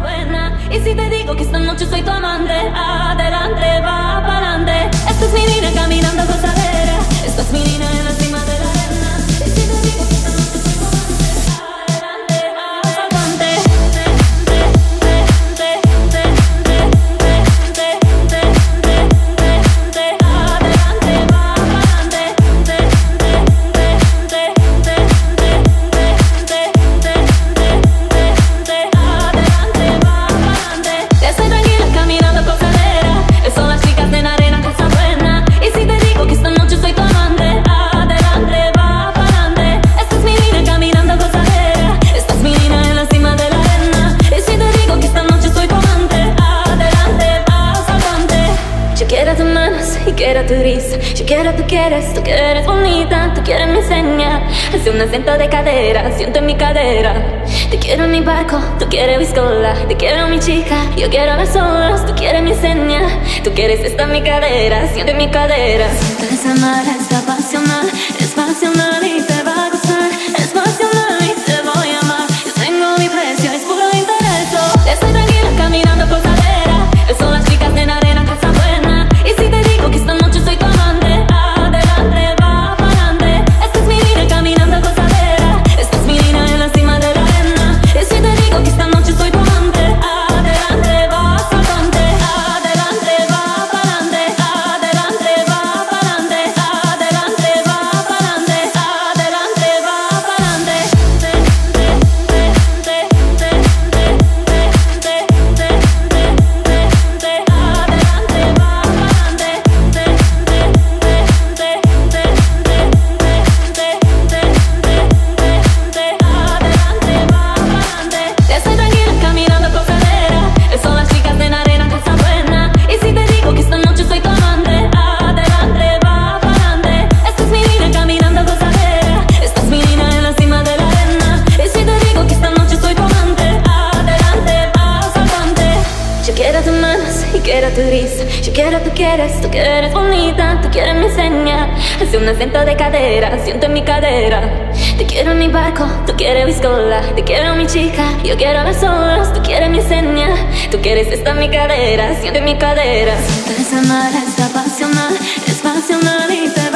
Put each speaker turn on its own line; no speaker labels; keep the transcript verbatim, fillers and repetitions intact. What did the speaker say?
buena. Y si te digo que esta noche soy tu amante, adelante, va pa'lante. Esta es mi niña caminando gozadera, esta es mi niña en la cima de la arena. Y si te digo que esta noche soy tu amante, adelante, va pa'lante. Quiero tu risa, yo quiero tú quieres, tú que eres bonita, tú quieres mi seña. Hace un acento de cadera, siento en mi cadera. Te quiero en mi barco, tú quieres biscola. Te quiero mi chica, yo quiero ver solos, tú quieres mi seña. Tú quieres esta en mi cadera, siento en mi cadera. Siento esa mar, es apasional, es pasional y te va a gustar. Es pasional y te voy a amar. Yo tengo mi precio, es puro interés. Estoy tranquila caminando por cadera. Son las chicas de la arena, casa buena. Y si te digo que esta noche soy tu amante, adelante, va pa'lante. Esta es mi niña caminando gozadera, esta es mi niña en la cima de la arena. Y si te digo que esta noche soy tu amante, adelante, va pa'lante. Adelante, va pa'lante. Adelante, va pa'lante. Adelante, va pa'lante. Adelante, va pa'lante. Estoy tranquila caminando por cadera. Son las chicas de la arena, cosa buena. Y si te digo que esta noche soy tu amante, adelante, va pa'lante. Esta es mi niña caminando gozadera, esta es mi niña en la cima de la arena. Y si te digo que esta noche soy tu amante, adelante, va pa'lante. Yo quiero tus manos y quiero tu risa. Yo quiero tú quieres, tú que eres bonita, tú quieres mi seña. Hace un acento de cadera, siento en mi cadera. Te quiero en mi barco, tú quieres biscola. Te quiero mi chica, yo quiero ver solos, tú quieres mi seña. Tú quieres esta en mi cadera, siento en mi cadera. Siento esa mar, es apasional, es pasional y te